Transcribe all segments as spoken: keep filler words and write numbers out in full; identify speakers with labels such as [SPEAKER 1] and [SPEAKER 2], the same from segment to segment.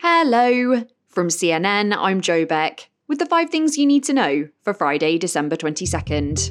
[SPEAKER 1] Hello! From C N N, I'm Jo Beck, with the five things you need to know for Friday, December twenty-second.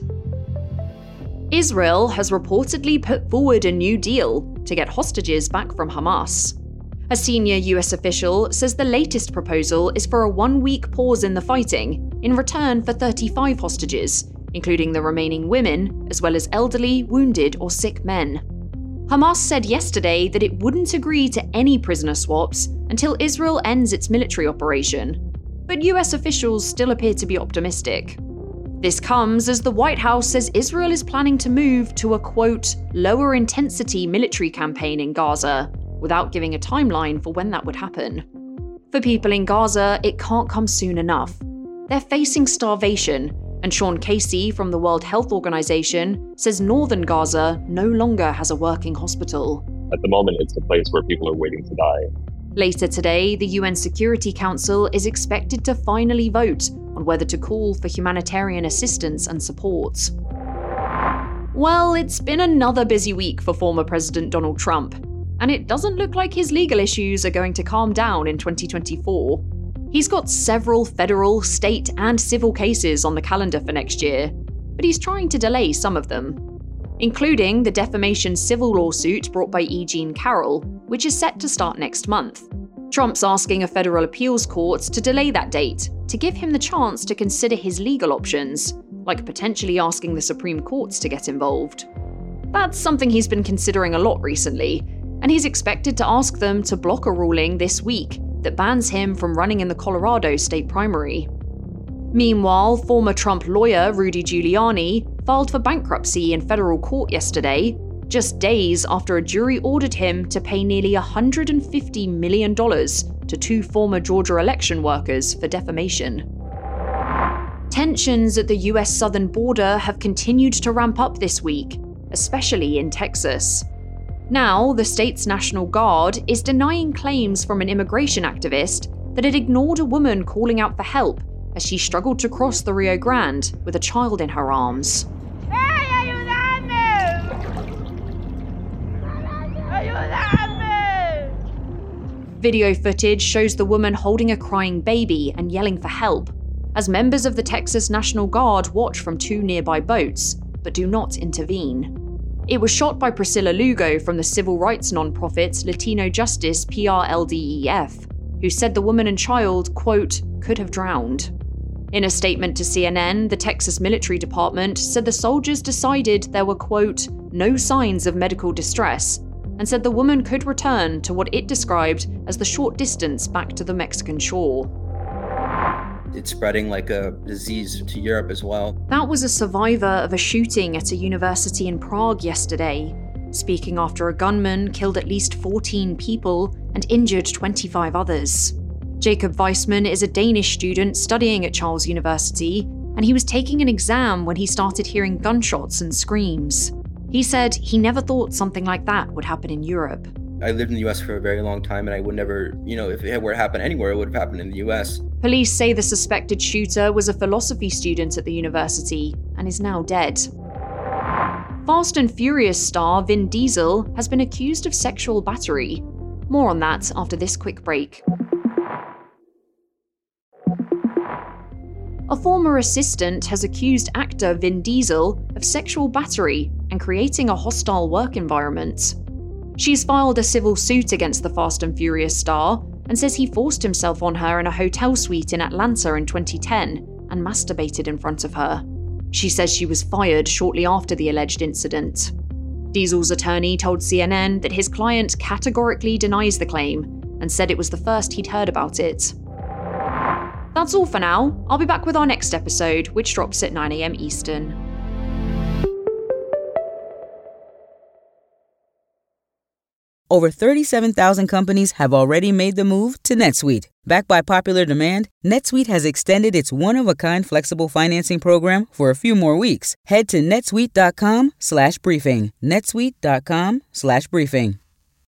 [SPEAKER 1] Israel has reportedly put forward a new deal to get hostages back from Hamas. A senior U S official says the latest proposal is for a one-week pause in the fighting in return for thirty-five hostages, including the remaining women, as well as elderly, wounded, or sick men. Hamas said yesterday that it wouldn't agree to any prisoner swaps until Israel ends its military operation. But U S officials still appear to be optimistic. This comes as the White House says Israel is planning to move to a, quote, lower-intensity military campaign in Gaza, without giving a timeline for when that would happen. For people in Gaza, it can't come soon enough. They're facing starvation, and Sean Casey from the World Health Organization says northern Gaza no longer has a working hospital.
[SPEAKER 2] At the moment, it's a place where people are waiting to die.
[SPEAKER 1] Later today, the U N Security Council is expected to finally vote on whether to call for humanitarian assistance and support. Well, it's been another busy week for former President Donald Trump, and it doesn't look like his legal issues are going to calm down in twenty twenty-four. He's got several federal, state, and civil cases on the calendar for next year, but he's trying to delay some of them, including the defamation civil lawsuit brought by E. Jean Carroll, which is set to start next month. Trump's asking a federal appeals court to delay that date to give him the chance to consider his legal options, like potentially asking the Supreme Court to get involved. That's something he's been considering a lot recently, and he's expected to ask them to block a ruling this week that bans him from running in the Colorado state primary. Meanwhile, former Trump lawyer Rudy Giuliani filed for bankruptcy in federal court yesterday, just days after a jury ordered him to pay nearly one hundred fifty million dollars to two former Georgia election workers for defamation. Tensions at the U S southern border have continued to ramp up this week, especially in Texas. Now, the state's National Guard is denying claims from an immigration activist that it ignored a woman calling out for help as she struggled to cross the Rio Grande with a child in her arms.
[SPEAKER 3] Hey, ayúdame! Ayúdame!
[SPEAKER 1] Video footage shows the woman holding a crying baby and yelling for help, as members of the Texas National Guard watch from two nearby boats, but do not intervene. It was shot by Priscilla Lugo from the civil rights nonprofit Latino Justice P R L D E F, who said the woman and child, quote, could have drowned. In a statement to C N N, the Texas Military Department said the soldiers decided there were, quote, no signs of medical distress, and said the woman could return to what it described as the short distance back to the Mexican shore.
[SPEAKER 4] It's spreading like a disease to Europe as well.
[SPEAKER 1] That was a survivor of a shooting at a university in Prague yesterday, speaking after a gunman killed at least fourteen people and injured twenty-five others. Jacob Weissman is a Danish student studying at Charles University, and he was taking an exam when he started hearing gunshots and screams. He said he never thought something like that would happen in Europe.
[SPEAKER 4] I lived in the U S for a very long time, and I would never, you know, if it were to happen anywhere, it would have happened in the U S.
[SPEAKER 1] Police say the suspected shooter was a philosophy student at the university and is now dead. Fast and Furious star Vin Diesel has been accused of sexual battery. More on that after this quick break. A former assistant has accused actor Vin Diesel of sexual battery and creating a hostile work environment. She's filed a civil suit against the Fast and Furious star and says he forced himself on her in a hotel suite in Atlanta in twenty ten and masturbated in front of her. She says she was fired shortly after the alleged incident. Diesel's attorney told C N N that his client categorically denies the claim and said it was the first he'd heard about it. That's all for now. I'll be back with our next episode, which drops at nine a.m. Eastern.
[SPEAKER 5] Over thirty-seven thousand companies have already made the move to NetSuite. Backed by popular demand, NetSuite has extended its one-of-a-kind flexible financing program for a few more weeks. Head to netsuite.com slash briefing. netsuite.com slash briefing.